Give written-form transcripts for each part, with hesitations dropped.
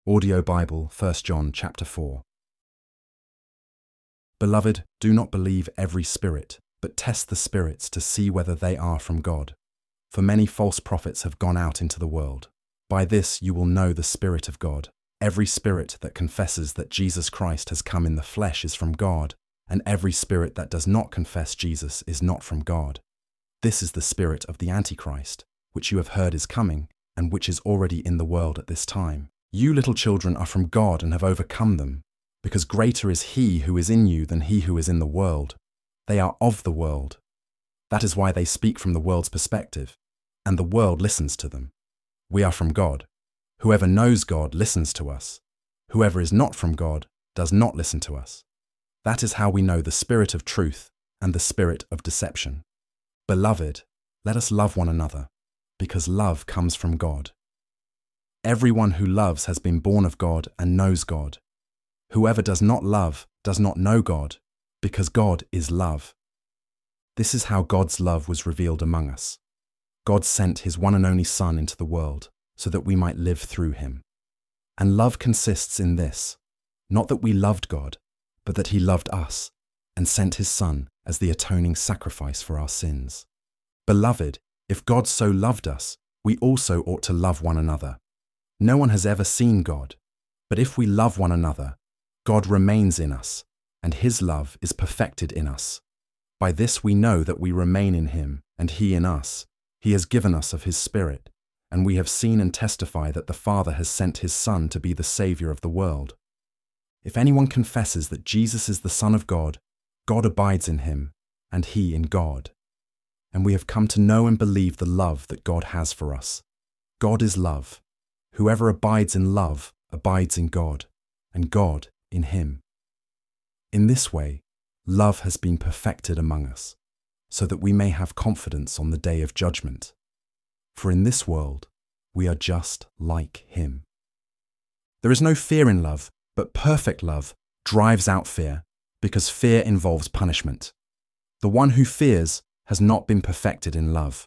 Audio Bible, 1 John chapter 4. Beloved, do not believe every spirit, but test the spirits to see whether they are from God. For many false prophets have gone out into the world. By this you will know the Spirit of God. Every spirit that confesses that Jesus Christ has come in the flesh is from God, and every spirit that does not confess Jesus is not from God. This is the spirit of the Antichrist, which you have heard is coming, and which is already in the world at this time. You little children are from God and have overcome them, because greater is He who is in you than he who is in the world. They are of the world. That is why they speak from the world's perspective, and the world listens to them. We are from God. Whoever knows God listens to us. Whoever is not from God does not listen to us. That is how we know the spirit of truth and the spirit of deception. Beloved, let us love one another, because love comes from God. Everyone who loves has been born of God and knows God. Whoever does not love does not know God, because God is love. This is how God's love was revealed among us. God sent His one and only Son into the world so that we might live through Him. And love consists in this, not that we loved God, but that He loved us and sent His Son as the atoning sacrifice for our sins. Beloved, if God so loved us, we also ought to love one another. No one has ever seen God, but if we love one another, God remains in us, and His love is perfected in us. By this we know that we remain in Him, and He in us. He has given us of His Spirit, and we have seen and testify that the Father has sent His Son to be the Saviour of the world. If anyone confesses that Jesus is the Son of God, God abides in him, and he in God. And we have come to know and believe the love that God has for us. God is love. Whoever abides in love abides in God, and God in him. In this way, love has been perfected among us, so that we may have confidence on the day of judgment. For in this world, we are just like Him. There is no fear in love, but perfect love drives out fear, because fear involves punishment. The one who fears has not been perfected in love.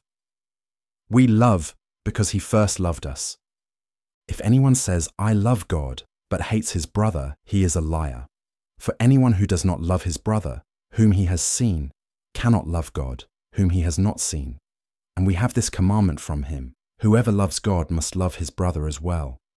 We love because He first loved us. If anyone says, "I love God," but hates his brother, he is a liar. For anyone who does not love his brother, whom he has seen, cannot love God, whom he has not seen. And we have this commandment from Him: whoever loves God must love his brother as well.